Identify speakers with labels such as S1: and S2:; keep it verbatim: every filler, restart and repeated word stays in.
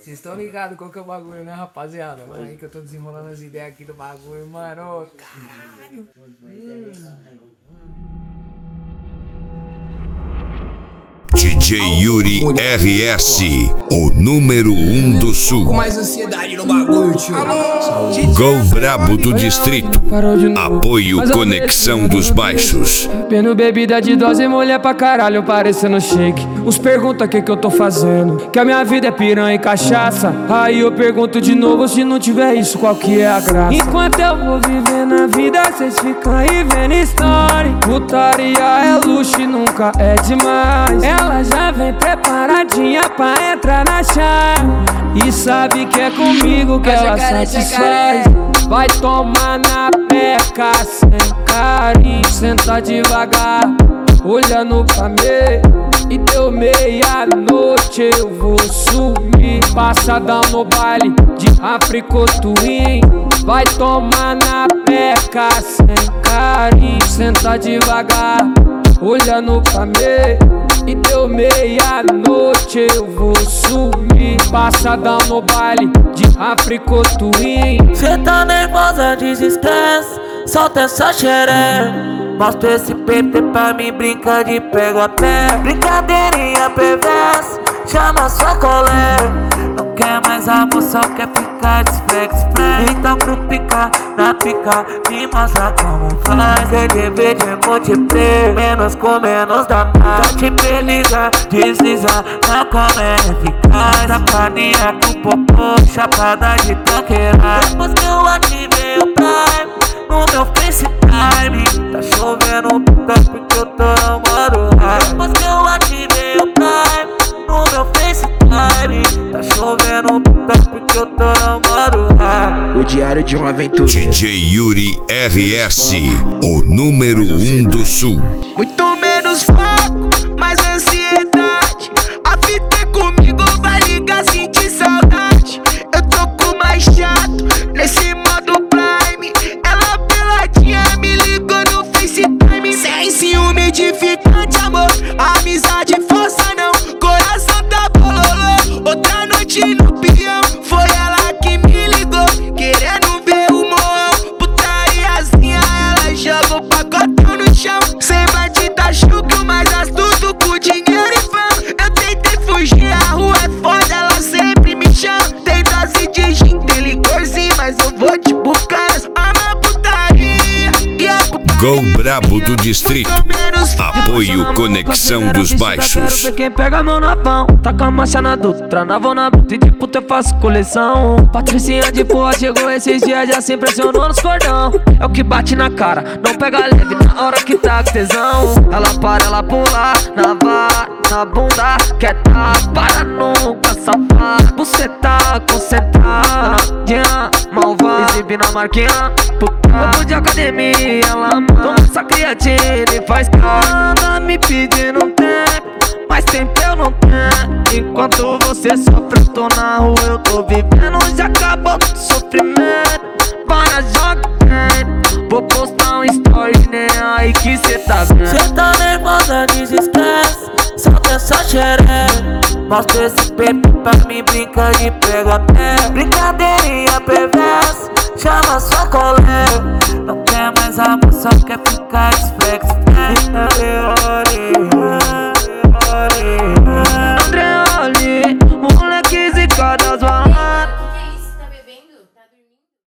S1: Vocês estão ligados qual que é o bagulho, né, rapaziada? Mano, aí que eu tô desenrolando as ideias aqui do bagulho, mano. Caralho. Hum.
S2: D J Yuri R S, o número um do sul.
S1: Com mais ansiedade no bagulho, tio.
S2: Gol brabo do distrito. Apoio Conexão dos Baixos.
S3: Bebendo bebida de dose, mulher pra caralho, parecendo shake. Uns perguntam o que que eu tô fazendo, que a minha vida é piranha e cachaça. Aí eu pergunto de novo, se não tiver isso, qual que é a graça? Enquanto eu vou vivendo a vida, cês ficam aí vendo história. Putaria é luxo e nunca é demais. Ela já vem preparadinha pra entrar na chave e sabe que é comigo que ela satisfaz. Vai tomar na peca sem carinho, senta devagar, olhando pra mim. E deu meia-noite, eu vou sumir, passadão no baile de Africotuim. Vai tomar na peca sem carinho, senta devagar, olhando pra mim. E deu meia-noite, eu vou sumir, passadão no baile de Africotuim.
S4: Cê tá nervosa, desesquece, solta essa xereca. Mostra esse P T pra mim, brinca de pego a pé. Brincadeirinha perversa, chama sua colega. Não quer mais amor, só quer ficar desflex, flex. Então pro picar, na pica, me mostra como faz. Quer dividir, multiplica, menos com menos dá mais. Só te liga, desliza, não come eficaz. A paninha com popô, chapada de tanqueira. Depois que eu ativei o Prime no meu FaceTime, tá chovendo puta porque eu tô namorando. Depois que eu ativei o Prime no meu FaceTime, tá chovendo puta porque eu tô namorando.
S5: O diário de uma aventura.
S2: D J Yuri R S, o número um do sul.
S5: Muito menos foco, mais ansiedade. A fita é comigo, vai ligar, sentir saudade. Eu tô com mais chato nesse modo Prime. Ela peladinha me ligou no FaceTime. Sem ciúme edificante, amor, amizade força não. Coração tá bololô, outra noite no peão. Foi ela que me ligou, querendo ver o morrão. Putariazinha, ela joga o pacotão no chão. Sem batida, chucro, mais astuto com dinheiro e fã. Eu tentei fugir, a rua é foda, ela sempre me chama. Tem dose de gin, tem licorzinho, mas eu vou te buscar. Ama putaria e a
S2: Gol brabo do distrito. Apoio Conexão dos Baixos.
S3: Ver quem pega a mão na pão, tá com a marcha na Dutra, na vou na bruta e de puta eu faço coleção. Patricinha de porra chegou esses dias, já se impressionou nos cordão. É o que bate na cara, não pega leve na hora que tá com tesão. Ela para, ela pula, na vara, na bunda, quer tá, para nunca, safada. Você tá concentrada, novinha, malvada, exibindo a marquinha, puta. Vamos de academia, ela toma essa creatina e faz cara. Anda me pedindo tempo, mas tempo eu não tenho. Enquanto você sofre, eu tô na rua, eu tô vivendo. Já acabou o sofrimento, para joga dentro. Vou postar um story, né, aí que cê tá vendo.
S4: Cê tá nervosa, desesquece, solta essa xereca. Mostra esse P P pra mim, brinca de pego a pé. Brincadeirinha perversa, chama sua colega. Não quer mais amor, só quer ficar desflex, flex.